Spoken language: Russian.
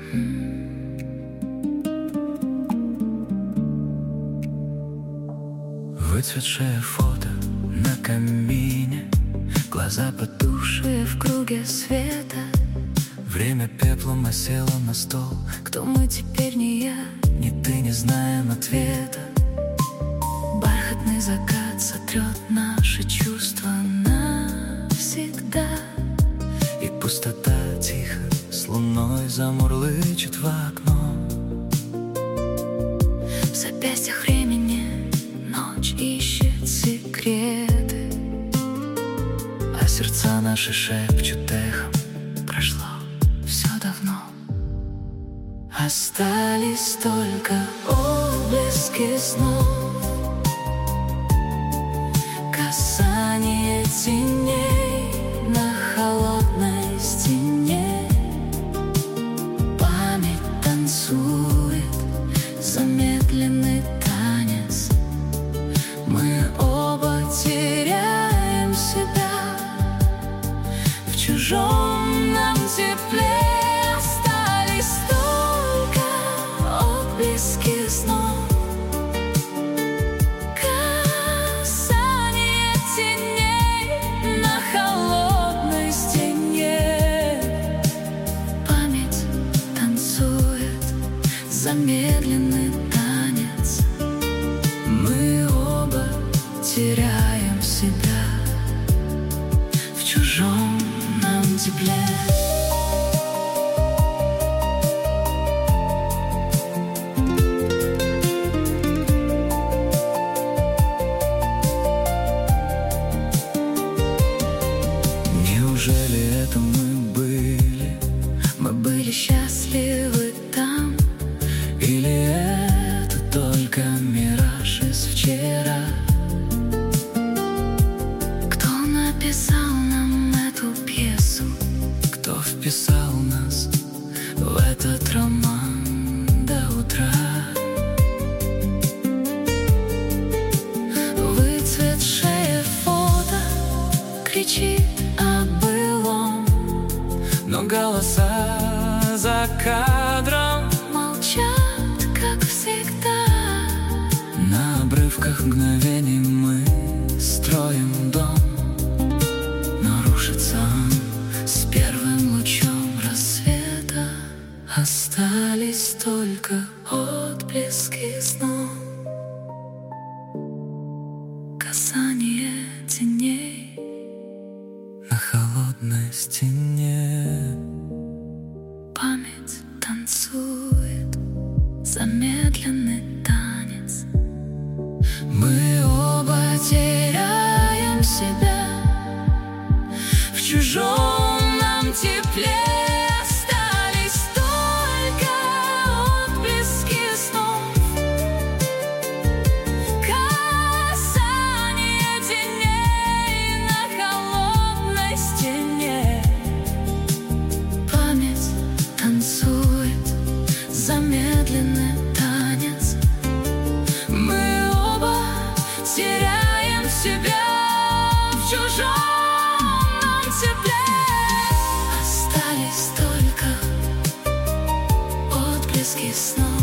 Выцветшее фото на камине, глаза потухшие в круге света. Время пеплом осело на стол. Кто мы теперь, ни я, ни ты, не знаем ответа. Бархатный закат сотрет наши чувства навсегда, и пустота тихо с луной замурлычет в окно. В запястьях времени ночь ищет секреты, а сердца наши шепчут эхом: прошло все давно. Остались только отблески снов, касание теней на холодной стене. Память танцует замедленный танец. Мы оба теряем себя в чужом нам тепле. Остались только отблески снов, касание теней на холодной стене. Память танцует замедленный танец. Мы оба теряем себя в чужом нам тепле. Неужели это мы были? Мы были счастливы там? Или это только мираж из вчера? Кто написал нам эту пьесу? Кто вписал нас в этот роман до утра? Выцветшее фото кричит о былом, но голоса за кадром молчат, как всегда. На обрывках мгновений мы строим дом, но рушится он с первым лучом рассвета. Остались только отблески снов, касание теней на холодной стене. Память танцует замедленный танец. Мы оба теряем себя в чужом нам тепле. Остались только отблески снов, касание теней на холодной стене. Память танцует замедленный танец. Мы оба теряем себя в чужом нам тепле. Остались только отблески снов.